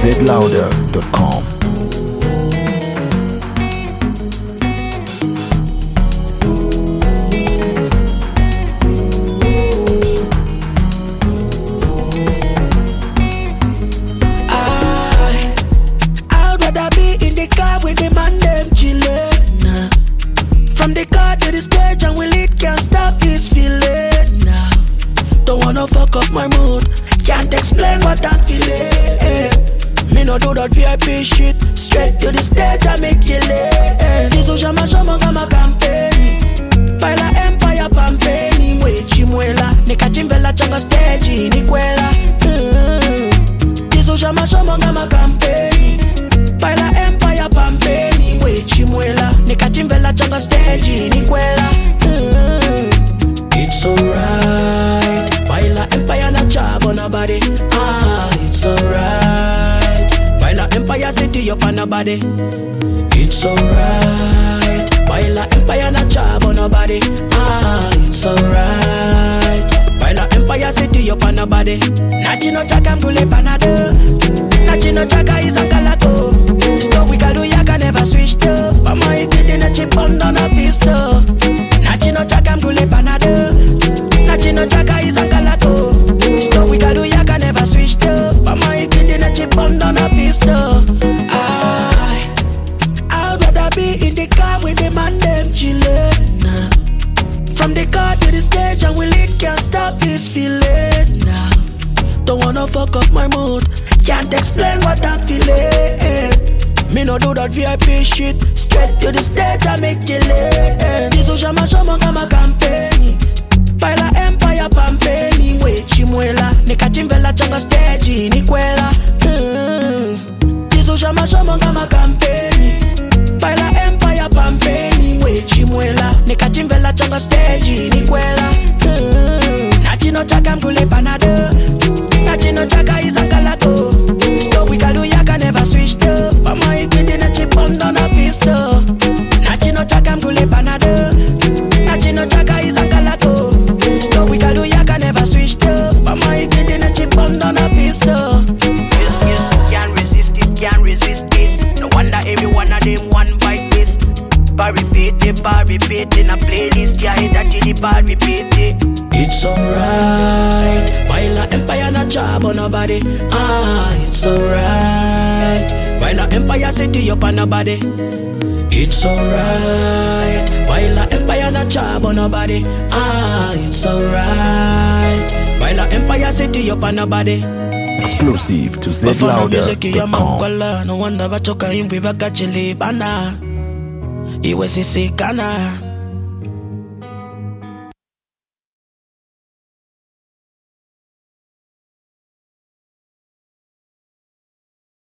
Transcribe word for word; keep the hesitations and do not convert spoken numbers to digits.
z louder dot com. From the car to the stage and will it can't stop this feeling now. Don't wanna fuck up my mood, can't explain what I'm feeling. Me no do that V I P shit, straight to the stage and make it late. This is my show, my campaign. Baila Empire Pampeni, we chimuela, nika chimbela changa stage ni kwela. This is my show, my campaign. Baila Empire Pampeni, we chimuela, nika chimbela changa stage ni kwela. It's alright, baila Empire na job on a body. Ah, it's alright, baila Empire city up on a body. It's alright, baila Empire na job on a body. Ah, it's alright, baila Empire city up on a body. Nachi no chaka mkule panado, nachi no chaka izangalako. Stuff we can do ya can never switch to. Mama ikiti na chip on a pistol. Nachi no chaka mkule panado, nachi no chaka izangalako. Stuff we can do ya can never switch to. Mama ikiti na chip on a pistol. I, I'd rather be in the car with the man them chillin'. From the car to the stage and will it can't stop this feeling now. Don't wanna fuck up my mood, can't explain what I'm feeling. Me no do that V I P shit, straight to the stage and make it late. This is my show, my campaign. Baila Empire Pampeni, we chimuela, nika chimbela changa stage ni kwela. This is my show, my campaign. Baila Empire Pampeni, we chimuela, nika chimbela changa stage ni kwela. Nachi no chaka mkule panado, nachi no chaka izangalako. Stuff we can do ya can never switch to. Mama ikindi na chip on a pistol. Nachi no chaka mkule panado, nachi no chaka izangalako. Stuff we can do ya can never switch to. Mama ikindi na chip on a pistol. Yes, yes, can't resist it, can't resist this. No wonder every one of them one bite this. Bar repeat it, bar repeat in a playlist. Yeah, hit that chili bar repeat it. It's alright, baila Empire na job on a body. Ah, it's alright, baila Empire city up on a body. It's alright, baila Empire na job on a body. Ah, it's alright, baila Empire city up on a body. Exclusive to z louder dot com. No wonder bachoka imvi bakachili bana. Iwe sisi kana.